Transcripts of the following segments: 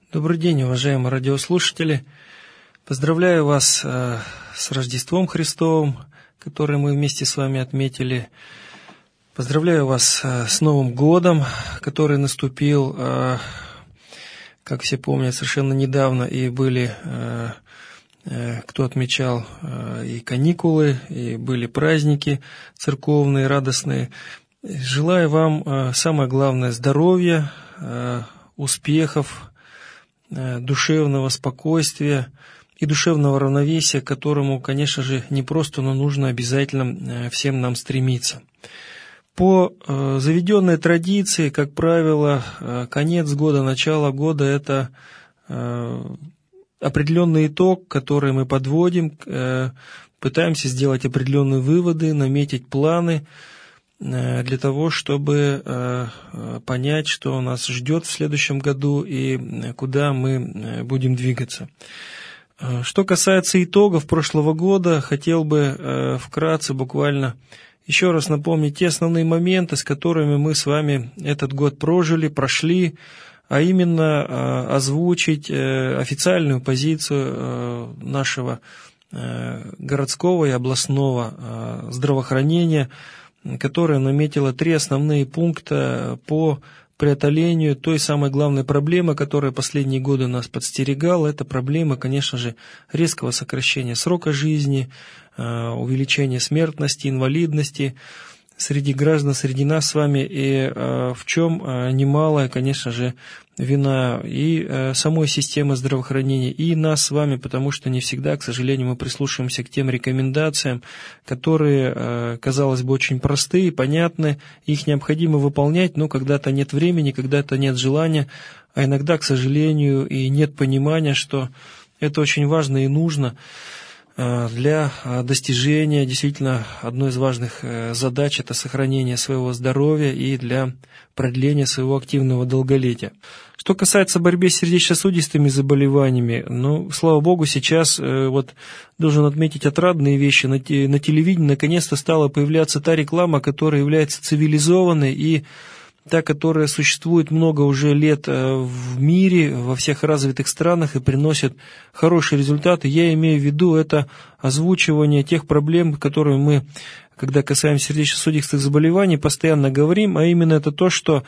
Добрый день, уважаемые радиослушатели. Поздравляю вас с Рождеством Христовым, которое мы вместе с вами отметили. Поздравляю вас с Новым годом, который наступил, как все помнят, совершенно недавно, и были, кто отмечал и каникулы, и были праздники церковные, радостные. Желаю вам, самое главное, здоровья, успехов, душевного спокойствия и душевного равновесия, к которому, конечно же, не просто, но нужно обязательно всем нам стремиться. По заведенной традиции, как правило, конец года, начало года – это определенный итог, который мы подводим, пытаемся сделать определенные выводы, наметить планы для того, чтобы понять, что нас ждет в следующем году и куда мы будем двигаться. Что касается итогов прошлого года, хотел бы вкратце, буквально, еще раз напомнить те основные моменты, с которыми мы с вами этот год прошли, а именно озвучить официальную позицию нашего городского и областного здравоохранения, которая наметила 3 основные пункта по преодолению той самой главной проблемы, которая последние годы нас подстерегала. Это проблема, конечно же, резкого сокращения срока жизни, увеличения смертности, инвалидности среди граждан, среди нас с вами, и в чем немалая, конечно же, вина и самой системы здравоохранения, и нас с вами, потому что не всегда, к сожалению, мы прислушиваемся к тем рекомендациям, которые, казалось бы, очень простые, понятны, их необходимо выполнять, но когда-то нет времени, когда-то нет желания, а иногда, к сожалению, и нет понимания, что это очень важно и нужно для достижения действительно одной из важных задач – это сохранение своего здоровья и для продления своего активного долголетия. Что касается борьбы с сердечно-сосудистыми заболеваниями, слава богу, сейчас должен отметить отрадные вещи. На телевидении наконец-то стала появляться та реклама, которая является цивилизованной и та, которая существует много уже лет в мире, во всех развитых странах и приносит хорошие результаты. Я имею в виду это озвучивание тех проблем, которые мы, когда касаемся сердечно-сосудистых заболеваний, постоянно говорим, а именно это то, что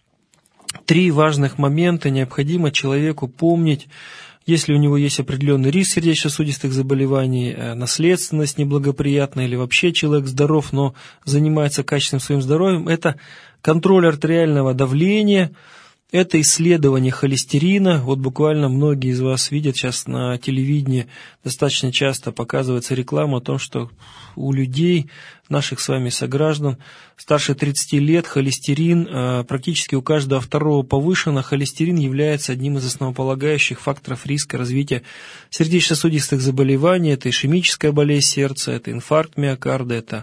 3 важных момента необходимо человеку помнить, если у него есть определенный риск сердечно-сосудистых заболеваний, наследственность неблагоприятная или вообще человек здоров, но занимается качественным своим здоровьем, это контроль артериального давления, это исследование холестерина. Вот буквально многие из вас видят сейчас на телевидении, достаточно часто показывается реклама о том, что у людей, наших с вами сограждан, старше 30 лет, холестерин практически у каждого второго повышен, а холестерин является одним из основополагающих факторов риска развития сердечно-сосудистых заболеваний. Это ишемическая болезнь сердца, это инфаркт миокарда, это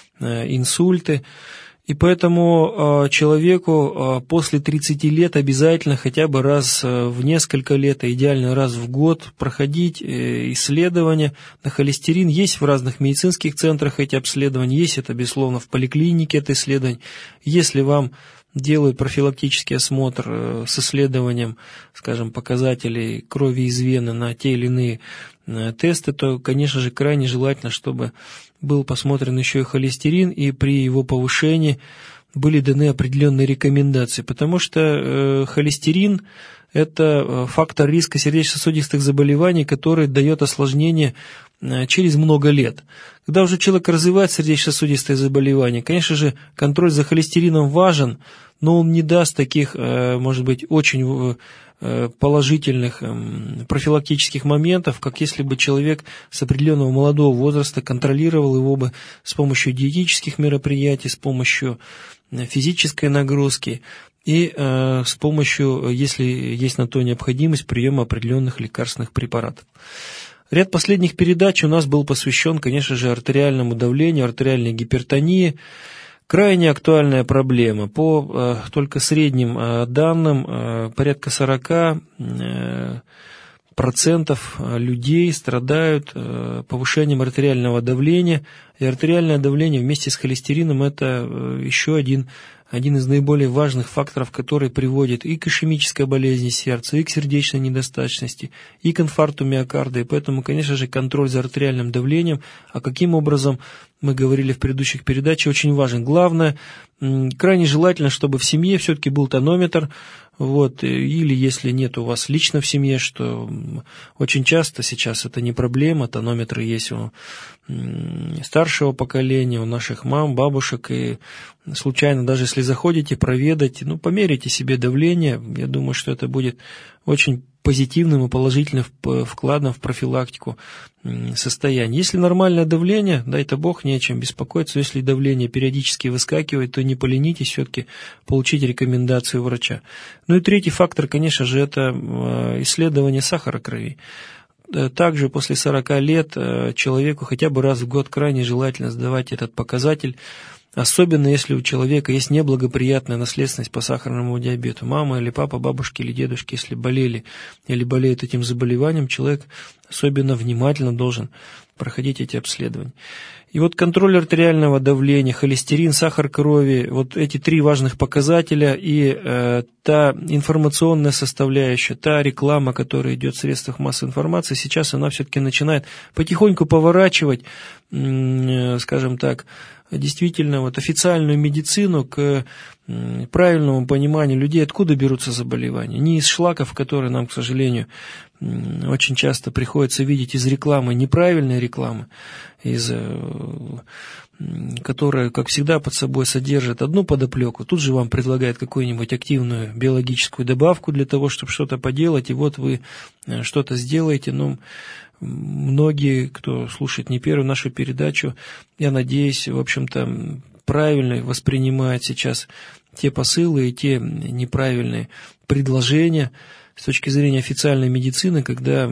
инсульты. И поэтому человеку после 30 лет обязательно хотя бы раз в несколько лет, а идеально раз в год проходить исследования на холестерин. Есть в разных медицинских центрах эти обследования, есть это, безусловно, в поликлинике это исследование. Если вам делают профилактический осмотр с исследованием, скажем, показателей крови из вены на те или иные тесты, то, конечно же, крайне желательно, чтобы был посмотрен еще и холестерин, и при его повышении были даны определенные рекомендации, потому что холестерин – это фактор риска сердечно-сосудистых заболеваний, который дает осложнение через много лет. Когда уже человек развивает сердечно-сосудистые заболевания, конечно же, контроль за холестерином важен, но он не даст таких, может быть, очень положительных профилактических моментов, как если бы человек с определенного молодого возраста контролировал его бы с помощью диетических мероприятий, с помощью физической нагрузки и с помощью, если есть на то необходимость, приема определенных лекарственных препаратов. Ряд последних передач у нас был посвящен, конечно же, артериальному давлению, артериальной гипертонии. Крайне актуальная проблема. По только средним данным, порядка 40% людей страдают повышением артериального давления. И артериальное давление вместе с холестерином – это еще один один из наиболее важных факторов, который приводит и к ишемической болезни сердца, и к сердечной недостаточности, и к инфаркту миокарда. И поэтому, конечно же, контроль за артериальным давлением, а каким образом, мы говорили в предыдущих передачах, очень важен. Главное, крайне желательно, чтобы в семье все-таки был тонометр, или если нет у вас лично в семье, что очень часто сейчас это не проблема, тонометры есть у старшего поколения, у наших мам, бабушек, и случайно, даже если заходите проведать, померите себе давление, я думаю, что это будет очень позитивным и положительным вкладом в профилактику состояния. Если нормальное давление, дай-то Бог, не о чем беспокоиться. Если давление периодически выскакивает, то не поленитесь все-таки получить рекомендацию врача. И третий фактор, конечно же, это исследование сахара крови. Также после 40 лет человеку хотя бы раз в год крайне желательно сдавать этот показатель, особенно если у человека есть неблагоприятная наследственность по сахарному диабету. Мама или папа, бабушки или дедушки, если болели или болеют этим заболеванием, человек особенно внимательно должен проходить эти обследования. И контроль артериального давления, холестерин, сахар крови, эти три важных показателя и та информационная составляющая, та реклама, которая идет в средствах массовой информации, сейчас она все-таки начинает потихоньку поворачивать, скажем так, действительно официальную медицину к правильному пониманию людей, откуда берутся заболевания. Не из шлаков, которые нам, к сожалению, очень часто приходится видеть из рекламы, неправильной рекламы, которая, как всегда, под собой содержит одну подоплеку. Тут же вам предлагают какую-нибудь активную биологическую добавку для того, чтобы что-то поделать, и вы что-то сделаете. Многие, кто слушает не первую нашу передачу, я надеюсь, в общем-то, правильно воспринимают сейчас те посылы и те неправильные предложения с точки зрения официальной медицины, когда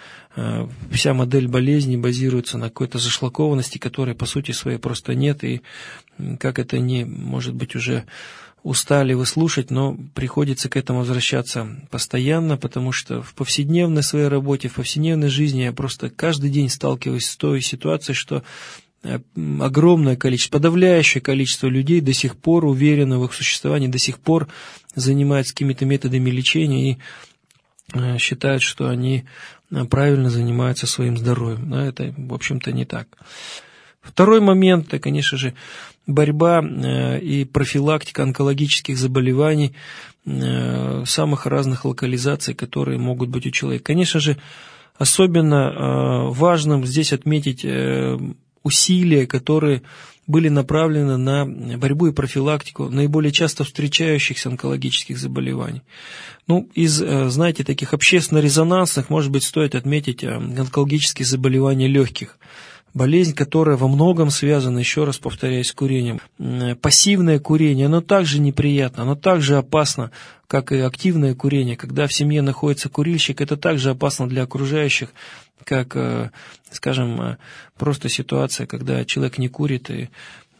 вся модель болезни базируется на какой-то зашлакованности, которой по сути своей просто нет, и как это не, может быть, уже устали вы слушать, но приходится к этому возвращаться постоянно, потому что в повседневной своей работе, в повседневной жизни я просто каждый день сталкиваюсь с той ситуацией, что огромное количество, подавляющее количество людей до сих пор уверены в их существовании, до сих пор занимаются какими-то методами лечения и считают, что они правильно занимаются своим здоровьем. Но это, в общем-то, не так. Второй момент, это, конечно же, борьба и профилактика онкологических заболеваний самых разных локализаций, которые могут быть у человека. Конечно же, особенно важным здесь отметить усилия, которые были направлены на борьбу и профилактику наиболее часто встречающихся онкологических заболеваний. Из, таких общественно-резонансных, может быть, стоит отметить онкологические заболевания легких. Болезнь, которая во многом связана, еще раз повторяюсь, с курением. Пассивное курение, оно также неприятно, оно также опасно, как и активное курение. Когда в семье находится курильщик, это также опасно для окружающих, как, скажем, просто ситуация, когда человек не курит и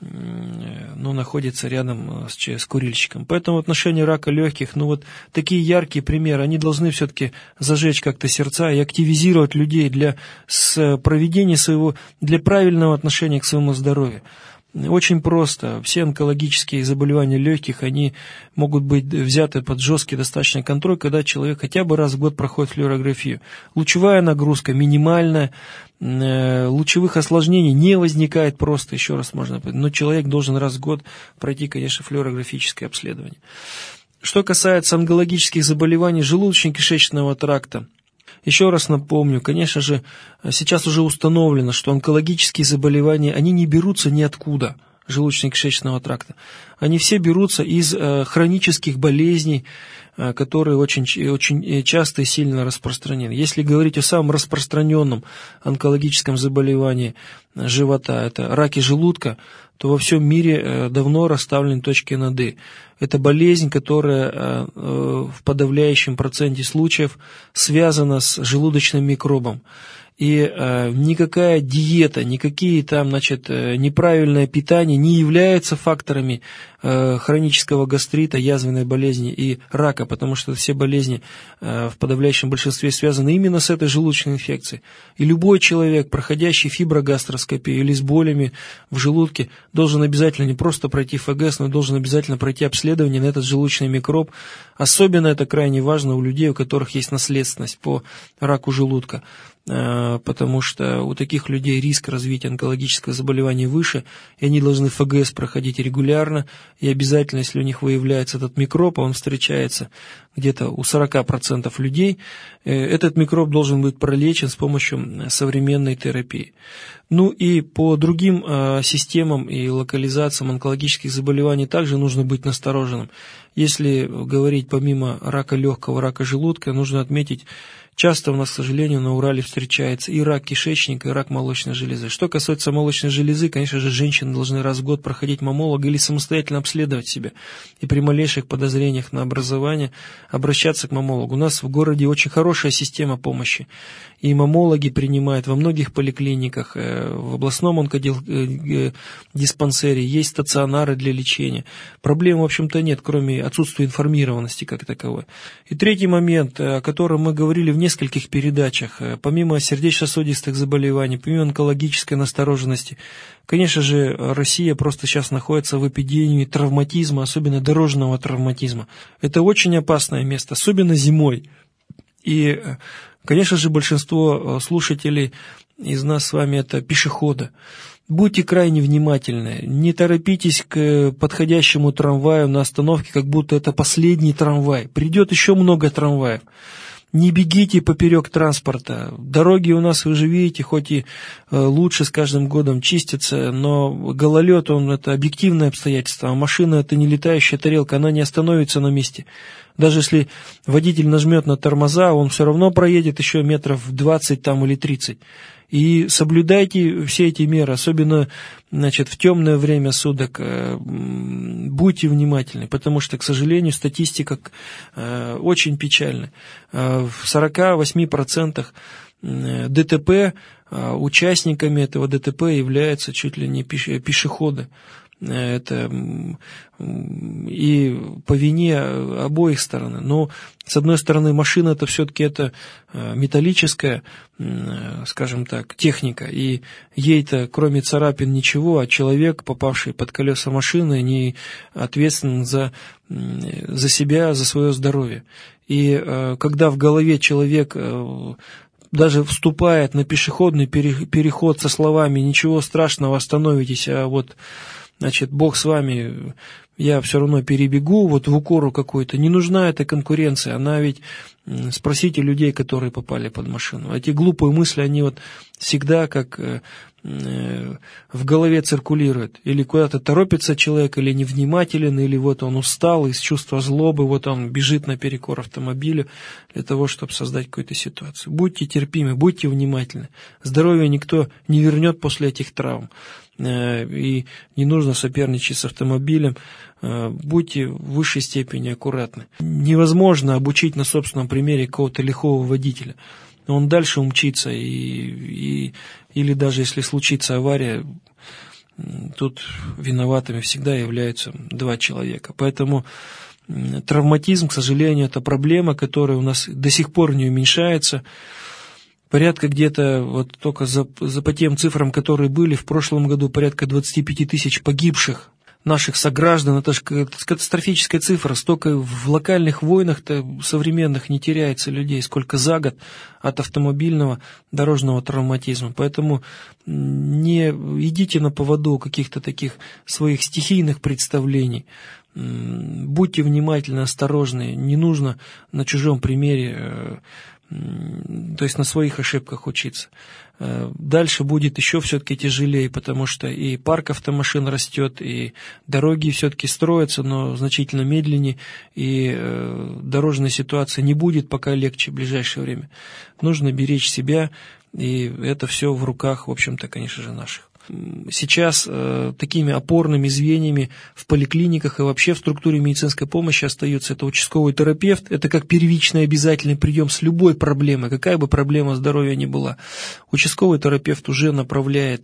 находится рядом с курильщиком. Поэтому в отношении рака легких, такие яркие примеры, они должны все-таки зажечь как-то сердца и активизировать людей для проведения для правильного отношения к своему здоровью. Очень просто. Все онкологические заболевания легких, они могут быть взяты под жесткий достаточно контроль, когда человек хотя бы раз в год проходит флюорографию. Лучевая нагрузка минимальная, лучевых осложнений не возникает просто, еще раз можно сказать, но человек должен раз в год пройти, конечно, флюорографическое обследование. Что касается онкологических заболеваний желудочно-кишечного тракта, еще раз напомню, конечно же, сейчас уже установлено, что онкологические заболевания, они не берутся ниоткуда, желудочно-кишечного тракта. Они все берутся из хронических болезней, которые очень часто и сильно распространены. Если говорить о самом распространенном онкологическом заболевании живота, это раки желудка, то во всем мире давно расставлены точки над «и». Это болезнь, которая в подавляющем проценте случаев связана с желудочным микробом. И никакая диета, никакие неправильное питание не являются факторами хронического гастрита, язвенной болезни и рака, потому что все болезни в подавляющем большинстве связаны именно с этой желудочной инфекцией. И любой человек, проходящий фиброгастроскопию или с болями в желудке, должен обязательно не просто пройти ФГС, но должен обязательно пройти обследование на этот желудочный микроб. Особенно это крайне важно у людей, у которых есть наследственность по раку желудка, потому что у таких людей риск развития онкологического заболевания выше, и они должны ФГС проходить регулярно, и обязательно, если у них выявляется этот микроб, а он встречается где-то у 40% людей, этот микроб должен быть пролечен с помощью современной терапии. Ну и по другим системам и локализациям онкологических заболеваний также нужно быть настороженным. Если говорить помимо рака легкого, рака желудка, нужно отметить, часто у нас, к сожалению, на Урале встречается и рак кишечника, и рак молочной железы. Что касается молочной железы, конечно же, женщины должны раз в год проходить маммолога или самостоятельно обследовать себя. И при малейших подозрениях на образование обращаться к маммологу. У нас в городе очень хорошая система помощи. И маммологи принимают во многих поликлиниках, в областном онкодиспансере, есть стационары для лечения. Проблем, в общем-то, нет, кроме отсутствия информированности как таковой. И третий момент, о котором мы говорили в нескольких передачах, помимо сердечно-сосудистых заболеваний, помимо онкологической настороженности, конечно же, Россия просто сейчас находится в эпидемии травматизма, особенно дорожного травматизма. Это очень опасное место, особенно зимой. И, конечно же, большинство слушателей из нас с вами это пешеходы. Будьте крайне внимательны, не торопитесь к подходящему трамваю на остановке, как будто это последний трамвай. Придет еще много трамваев. Не бегите поперек транспорта. Дороги у нас, вы же видите, хоть и лучше с каждым годом чистятся, но гололед, он это объективное обстоятельство, а машина это не летающая тарелка, она не остановится на месте. Даже если водитель нажмет на тормоза, он все равно проедет еще метров 20 там, или 30. И соблюдайте все эти меры, особенно в темное время суток. Будьте внимательны, потому что, к сожалению, статистика очень печальна. В 48% ДТП участниками этого ДТП являются чуть ли не пешеходы. Это и по вине обоих сторон. Но, с одной стороны, машина это все-таки это металлическая, скажем так, техника, и ей-то кроме царапин ничего, а человек, попавший под колеса машины, не ответственен за себя, за свое здоровье. И когда в голове человек даже вступает на пешеходный переход со словами «ничего страшного, остановитесь, а вот Бог с вами, я все равно перебегу, вот в укору какой-то». Не нужна эта конкуренция, она ведь, спросите людей, которые попали под машину. Эти глупые мысли, они вот всегда как в голове циркулируют. Или куда-то торопится человек, или невнимателен, или вот он устал из чувства злобы, вот он бежит наперекор автомобилю для того, чтобы создать какую-то ситуацию. Будьте терпимы, будьте внимательны. Здоровье никто не вернет после этих травм. И не нужно соперничать с автомобилем. Будьте в высшей степени аккуратны. Невозможно обучить на собственном примере какого-то лихого водителя. Он дальше умчится, или даже если случится авария, тут виноватыми всегда являются два человека. Поэтому травматизм, к сожалению, это проблема, которая у нас до сих пор не уменьшается. Порядка где-то, вот только по тем цифрам, которые были в прошлом году, порядка 25 тысяч погибших наших сограждан. Это же катастрофическая цифра. Столько в локальных войнах-то современных не теряется людей, сколько за год от автомобильного дорожного травматизма. Поэтому не идите на поводу каких-то таких своих стихийных представлений. Будьте внимательны, осторожны. Не нужно на чужом примере, то есть на своих ошибках учиться. Дальше будет еще все-таки тяжелее, потому что и парк автомашин растет, и дороги все-таки строятся, но значительно медленнее, и дорожная ситуация не будет пока легче в ближайшее время. Нужно беречь себя, и это все в руках, в общем-то, конечно же, наших. Сейчас такими опорными звеньями в поликлиниках и вообще в структуре медицинской помощи остаются это участковый терапевт, это как первичный обязательный прием с любой проблемой, какая бы проблема здоровья ни была. Участковый терапевт уже направляет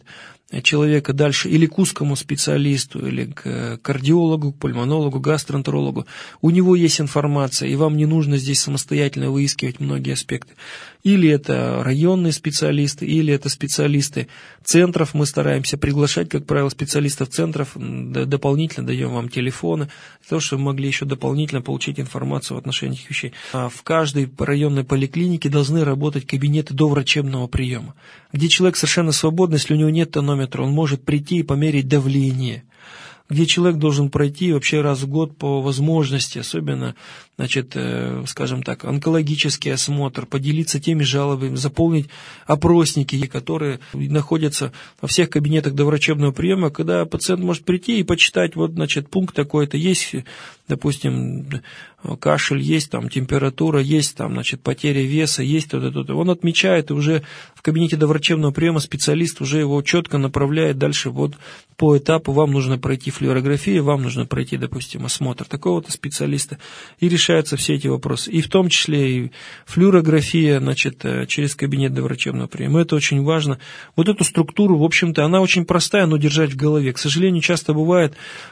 человека дальше или к узкому специалисту, или к кардиологу, к пульмонологу, гастроэнтерологу. У него есть информация, и вам не нужно здесь самостоятельно выискивать многие аспекты. Или это районные специалисты, или это специалисты центров. Мы стараемся приглашать, как правило, специалистов центров, дополнительно даем вам телефоны, для того, чтобы вы могли еще дополнительно получить информацию в отношении этих вещей. В каждой районной поликлинике должны работать кабинеты доврачебного приема, где человек совершенно свободный, если у него нет тонометра, он может прийти и померить давление, где человек должен пройти вообще раз в год по возможности, особенно, скажем так, онкологический осмотр, поделиться теми жалобами, заполнить опросники, которые находятся во всех кабинетах доврачебного приема, когда пациент может прийти и почитать, пункт такой-то есть, допустим, кашель есть, там, температура есть, там, потеря веса есть, он отмечает, и уже в кабинете доврачебного приема специалист уже его четко направляет дальше по этапу. Вам нужно пройти флюорографию, вам нужно пройти, допустим, осмотр такого-то специалиста, и решаются все эти вопросы. И в том числе и флюорография, через кабинет доврачебного приема. Это очень важно. Эту структуру, в общем-то, она очень простая, но держать в голове. К сожалению, часто бывает,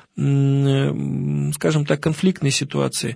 скажем так, конфликтные ситуации,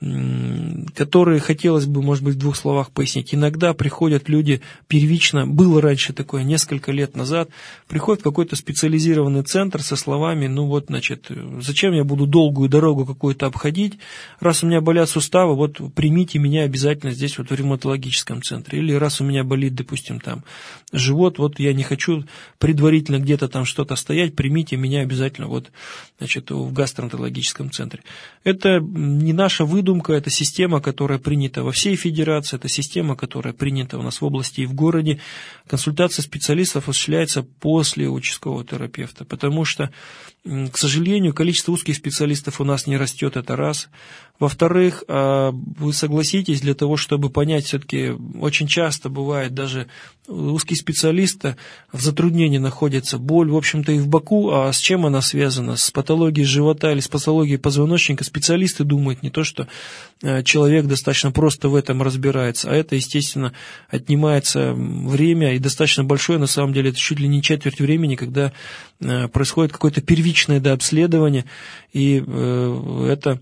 которые хотелось бы, может быть, в двух словах пояснить. Иногда приходят люди первично, было раньше такое, несколько лет назад, приходит в какой-то специализированный центр со словами, зачем я буду долгую дорогу какую-то обходить, раз у меня болят суставы, примите меня обязательно здесь в ревматологическом центре, или раз у меня болит, допустим, там живот, я не хочу предварительно где-то там что-то стоять, примите меня обязательно в гастроэнтерологическом центре. Это не наша выдумка, это система, которая принята во всей федерации, это система, которая принята у нас в области и в городе. Консультация специалистов осуществляется после участкового терапевта, потому что, к сожалению, количество узких специалистов у нас не растет, это раз. Во-вторых, вы согласитесь, для того, чтобы понять, все-таки очень часто бывает, даже узкий специалист в затруднении находится, боль, в общем-то, и в боку, а с чем она связана? С патологией живота или с патологией позвоночника? Специалисты думают не то, что человек достаточно просто в этом разбирается, а это, естественно, отнимается время, и достаточно большое, на самом деле, это чуть ли не четверть времени, когда происходит какое-то первичное дообследование, и это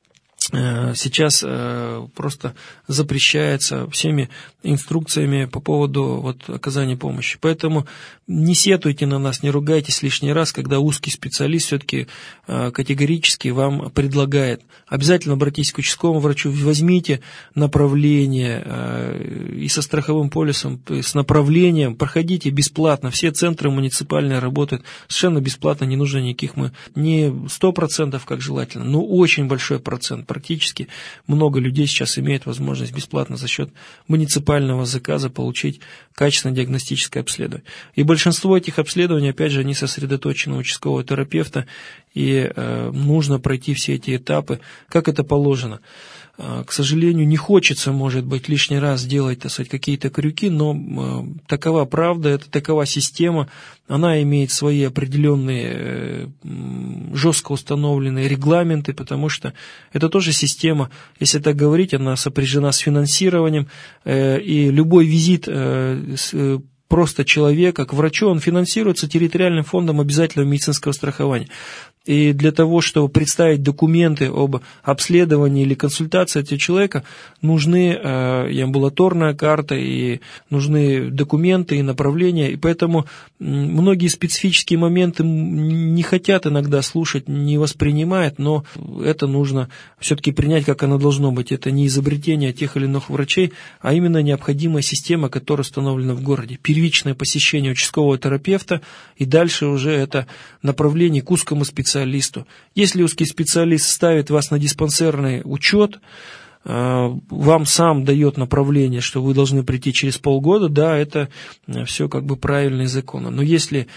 сейчас просто запрещается всеми инструкциями по поводу оказания помощи. Поэтому не сетуйте на нас, не ругайтесь лишний раз, когда узкий специалист все-таки категорически вам предлагает. Обязательно обратитесь к участковому врачу, возьмите направление и со страховым полисом, с направлением, проходите бесплатно. Все центры муниципальные работают совершенно бесплатно, не нужно никаких, не 100%, как желательно, но очень большой процент. Практически много людей сейчас имеют возможность бесплатно за счет муниципального заказа получить качественное диагностическое обследование. И большинство этих обследований, опять же, они сосредоточены у участкового терапевта, и нужно пройти все эти этапы, как это положено. К сожалению, не хочется, может быть, лишний раз делать, какие-то крюки, но такова правда, это такова система, она имеет свои определенные жестко установленные регламенты, потому что это тоже система, если так говорить, она сопряжена с финансированием, и любой визит просто человека к врачу, он финансируется территориальным фондом обязательного медицинского страхования. И для того, чтобы представить документы об обследовании или консультации этого человека, нужны и амбулаторная карта, и нужны документы, и направления. И поэтому многие специфические моменты не хотят иногда слушать, не воспринимают, но это нужно все-таки принять, как оно должно быть. Это не изобретение тех или иных врачей, а именно необходимая система, которая установлена в городе. Первичное посещение участкового терапевта, и дальше уже это направление к узкому специалисту. Если узкий специалист ставит вас на диспансерный учет, вам сам дает направление, что вы должны прийти через полгода, да, это все правильно и законно. Но если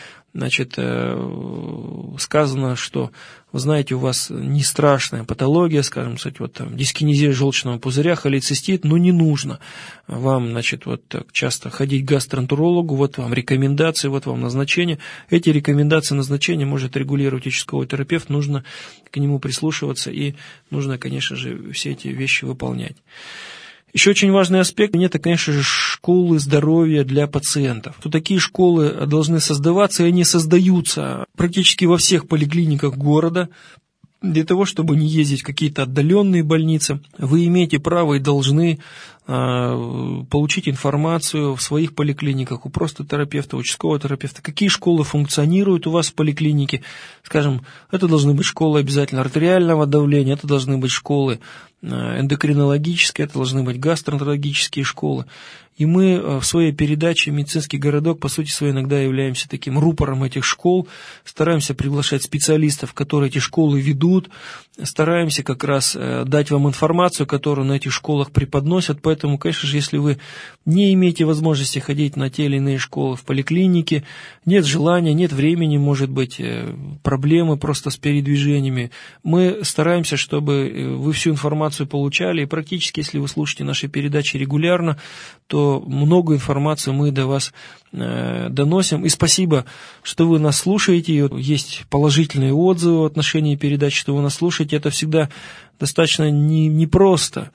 сказано, что, вы знаете, у вас не страшная патология, скажем, дискинезия желчного пузыря, холецистит, не нужно вам, так часто ходить к гастроэнтерологу, вам рекомендации, вам назначение. Эти рекомендации, назначения может регулировать участковый терапевт, нужно к нему прислушиваться и нужно, конечно же, все эти вещи выполнять. Еще очень важный аспект – это, конечно же, школы здоровья для пациентов. То такие школы должны создаваться, и они создаются практически во всех поликлиниках города. Для того, чтобы не ездить в какие-то отдаленные больницы, вы имеете право и должны получить информацию в своих поликлиниках, у простотерапевта, у участкового терапевта, какие школы функционируют у вас в поликлинике. Скажем, это должны быть школы обязательно артериального давления, это должны быть школы эндокринологические, это должны быть гастроэнтерологические школы. И мы в своей передаче «Медицинский городок» по сути своей иногда являемся таким рупором этих школ, стараемся приглашать специалистов, которые эти школы ведут, стараемся как раз дать вам информацию, которую на этих школах преподносят. Поэтому, конечно же, если вы не имеете возможности ходить на те или иные школы в поликлинике, нет желания, нет времени, может быть, проблемы просто с передвижениями, мы стараемся, чтобы вы всю информацию получали. И практически, если вы слушаете наши передачи регулярно, то много информации мы до вас доносим. И спасибо, что вы нас слушаете. Есть положительные отзывы в отношении передач, что вы нас слушаете. Это всегда достаточно непросто,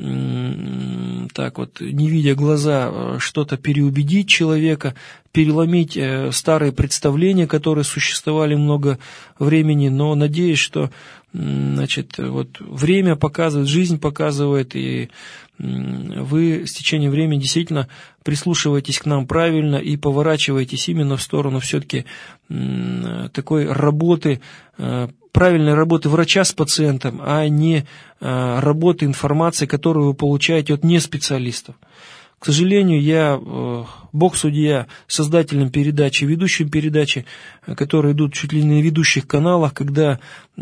так вот, не видя глаза, что-то переубедить человека, переломить старые представления, которые существовали много времени, но надеюсь, что время показывает, жизнь показывает, и вы с течением времени действительно прислушиваетесь к нам правильно и поворачиваетесь именно в сторону все-таки такой работы, правильной работы врача с пациентом, а не работы информации, которую вы получаете от неспециалистов. К сожалению, я, бог судья, создателем передачи, ведущим передачи, которые идут чуть ли не на ведущих каналах, когда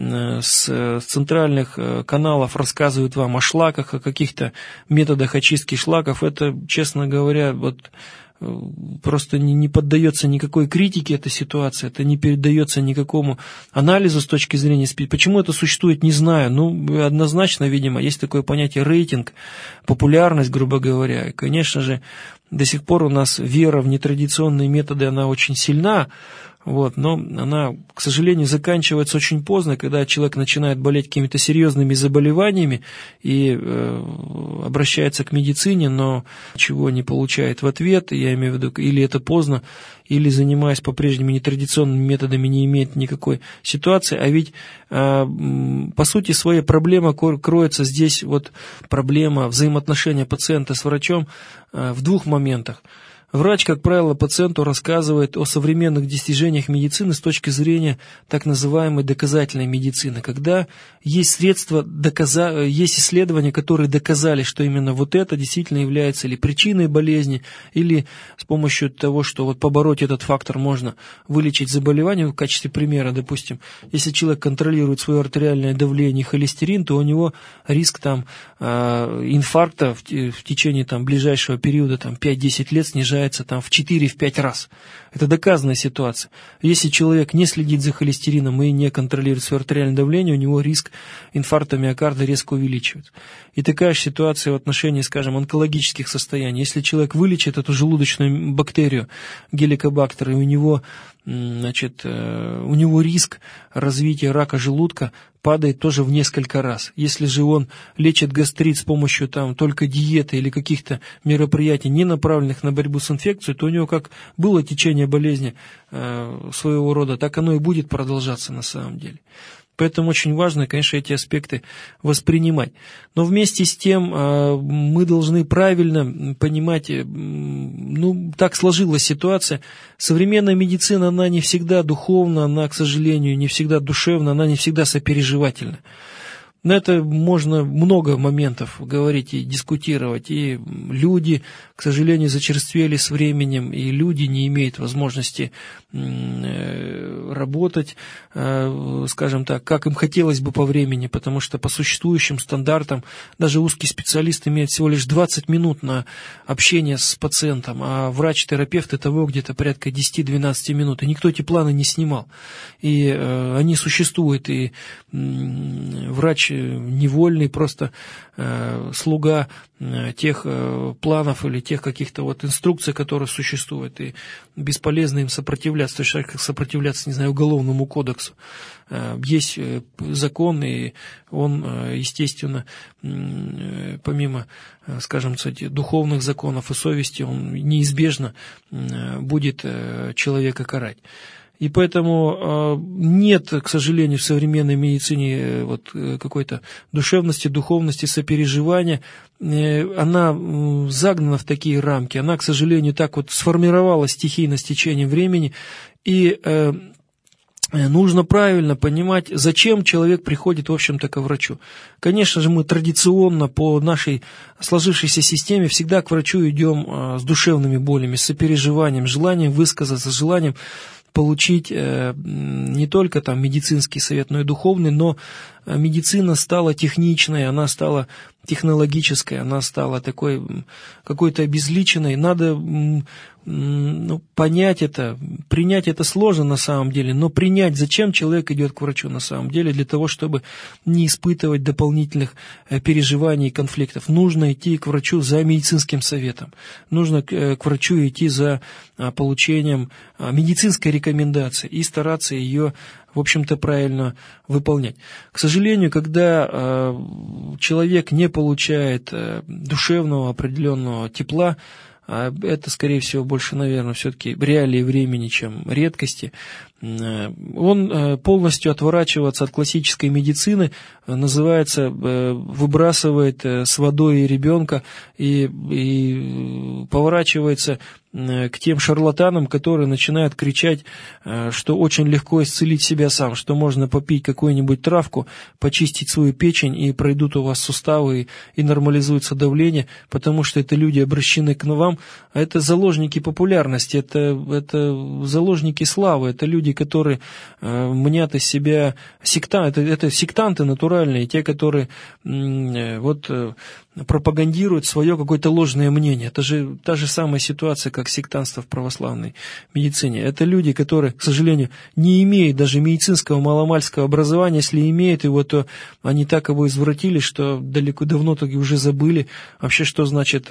с центральных каналов рассказывают вам о шлаках, о каких-то методах очистки шлаков, это, честно говоря, просто не поддается никакой критике эта ситуация, это не передается никакому анализу с точки зрения СПИД. Почему это существует, не знаю. Однозначно, видимо, есть такое понятие рейтинг, популярность, грубо говоря. И, конечно же, до сих пор у нас вера в нетрадиционные методы, она очень сильна, но она, к сожалению, заканчивается очень поздно, когда человек начинает болеть какими-то серьезными заболеваниями и обращается к медицине, но ничего не получает в ответ, я имею в виду, или это поздно, или, занимаясь по-прежнему нетрадиционными методами, не имеет никакой ситуации. А ведь, по сути, своя проблема кроется здесь, проблема взаимоотношения пациента с врачом в двух моментах. Врач, как правило, пациенту рассказывает о современных достижениях медицины с точки зрения так называемой доказательной медицины, когда есть средства, есть исследования, которые доказали, что именно это действительно является или причиной болезни, или с помощью того, что побороть этот фактор можно вылечить заболевание. В качестве примера, допустим, если человек контролирует свое артериальное давление и холестерин, то у него риск инфаркта в течение ближайшего периода 5-10 лет снижается в 4-5 раз. Это доказанная ситуация. Если человек не следит за холестерином и не контролирует свое артериальное давление, у него риск инфаркта миокарда резко увеличивается. И такая же ситуация в отношении, скажем, онкологических состояний. Если человек вылечит эту желудочную бактерию, геликобактер, и у него риск развития рака желудка падает тоже в несколько раз. Если же он лечит гастрит с помощью только диеты или каких-то мероприятий, не направленных на борьбу с инфекцией, то у него как было течение болезни своего рода, так оно и будет продолжаться на самом деле. Поэтому очень важно, конечно, эти аспекты воспринимать. Но вместе с тем мы должны правильно понимать, так сложилась ситуация. Современная медицина, она не всегда духовна, она, к сожалению, не всегда душевна, она не всегда сопереживательна. На это можно много моментов говорить и дискутировать. И люди, к сожалению, зачерствели с временем, и люди не имеют возможности работать, скажем так, как им хотелось бы по времени, потому что по существующим стандартам даже узкий специалист имеет всего лишь 20 минут на общение с пациентом, а врач-терапевт этого где-то порядка 10-12 минут. И никто эти планы не снимал. И они существуют, и врач раб, невольный, просто слуга тех планов или тех каких-то вот инструкций, которые существуют, и бесполезно им сопротивляться, точно как сопротивляться, не знаю, Уголовному кодексу. Есть закон, и он, естественно, помимо, скажем, духовных законов и совести, он неизбежно будет человека карать. И поэтому нет, к сожалению, в современной медицине вот какой-то душевности, духовности, сопереживания. Она загнана в такие рамки. Она, к сожалению, так вот сформировалась стихийно с течением времени. И нужно правильно понимать, зачем человек приходит, в общем-то, ко врачу. Конечно же, мы традиционно по нашей сложившейся системе всегда к врачу идем с душевными болями, с сопереживанием, желанием высказаться, желанием получить не только там медицинский совет, но и духовный, но медицина стала техничной, она стала технологической, она стала такой какой-то обезличенной. Надо понять это, принять это сложно на самом деле, но принять, зачем человек идет к врачу на самом деле, для того, чтобы не испытывать дополнительных переживаний и конфликтов. Нужно идти к врачу за медицинским советом, нужно к врачу идти за получением медицинской рекомендации и стараться ее, в общем-то, правильно выполнять. К сожалению, когда человек не получает душевного определенного тепла, это, скорее всего, больше, наверное, все-таки реалии времени, чем редкости, он полностью отворачивается от классической медицины, называется, выбрасывает с водой ребенка и поворачивается к тем шарлатанам, которые начинают кричать, что очень легко исцелить себя сам, что можно попить какую-нибудь травку, почистить свою печень, и пройдут у вас суставы, и нормализуется давление, потому что это люди обращены к вам, а это заложники популярности, это заложники славы, это люди, которые мнят из себя сектанты, это сектанты натуральные, те, которые пропагандируют свое какое-то ложное мнение. Это же та же самая ситуация, как сектантство в православной медицине. Это люди, которые, к сожалению, не имеют даже медицинского маломальского образования. Если имеют его, то они так его извратили, что давно таки уже забыли вообще, что значит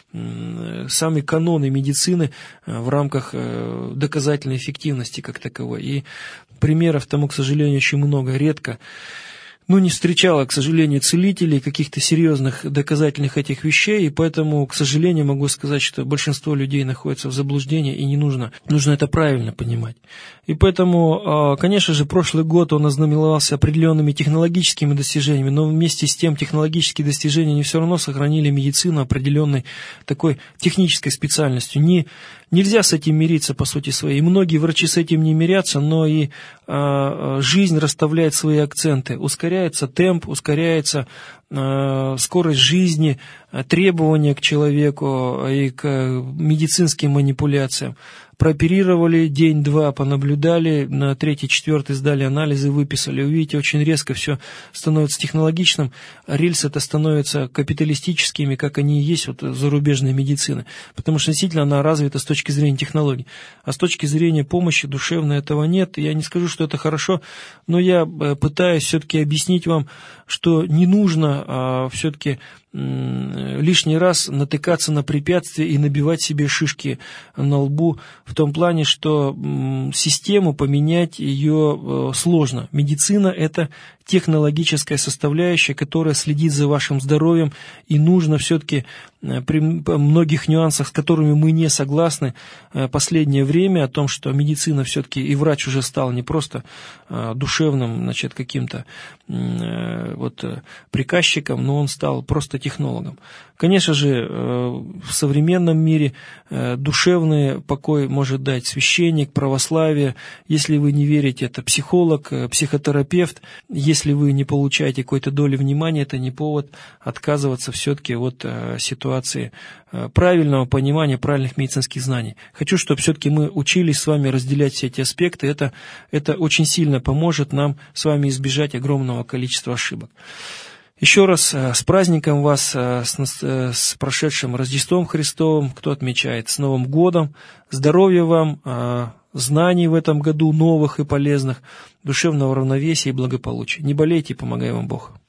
сами каноны медицины в рамках доказательной эффективности как таковой. И примеров тому, к сожалению, очень много, редко. Не встречала, к сожалению, целителей, каких-то серьезных доказательных этих вещей, и поэтому, к сожалению, могу сказать, что большинство людей находится в заблуждении, и не нужно это правильно понимать. И поэтому, конечно же, прошлый год он ознаменовался определенными технологическими достижениями, но вместе с тем технологические достижения не все равно сохранили медицину определенной такой технической специальностью. Нельзя с этим мириться, по сути своей. И многие врачи с этим не мирятся, но и жизнь расставляет свои акценты. Ускоряется темп, ускоряется скорость жизни, требования к человеку и к медицинским манипуляциям. Прооперировали день-два, понаблюдали, на третий, четвертый сдали анализы, выписали. Увидите, очень резко все становится технологичным, рельсы это становятся капиталистическими, как они и есть зарубежной медицины, потому что действительно она развита с точки зрения технологий. А с точки зрения помощи душевной этого нет. Я не скажу, что это хорошо, но я пытаюсь все-таки объяснить вам, что не нужно все-таки лишний раз натыкаться на препятствия и набивать себе шишки на лбу в том плане, что систему поменять ее сложно. Медицина – это технологическая составляющая, которая следит за вашим здоровьем, и нужно все-таки при многих нюансах, с которыми мы не согласны последнее время, о том, что медицина все-таки, и врач уже стал не просто душевным, каким-то приказчиком, но он стал просто технологом. Конечно же, в современном мире душевный покой может дать священник, православие. Если вы не верите, это психолог, психотерапевт. Если вы не получаете какой-то доли внимания, это не повод отказываться все-таки от ситуации правильного понимания, правильных медицинских знаний. Хочу, чтобы все-таки мы учились с вами разделять все эти аспекты. Это очень сильно поможет нам с вами избежать огромного количества ошибок. Еще раз с праздником вас, с прошедшим Рождеством Христовым, кто отмечает, с Новым годом. Здоровья вам, знаний в этом году новых и полезных, душевного равновесия и благополучия. Не болейте, помогай вам Бог.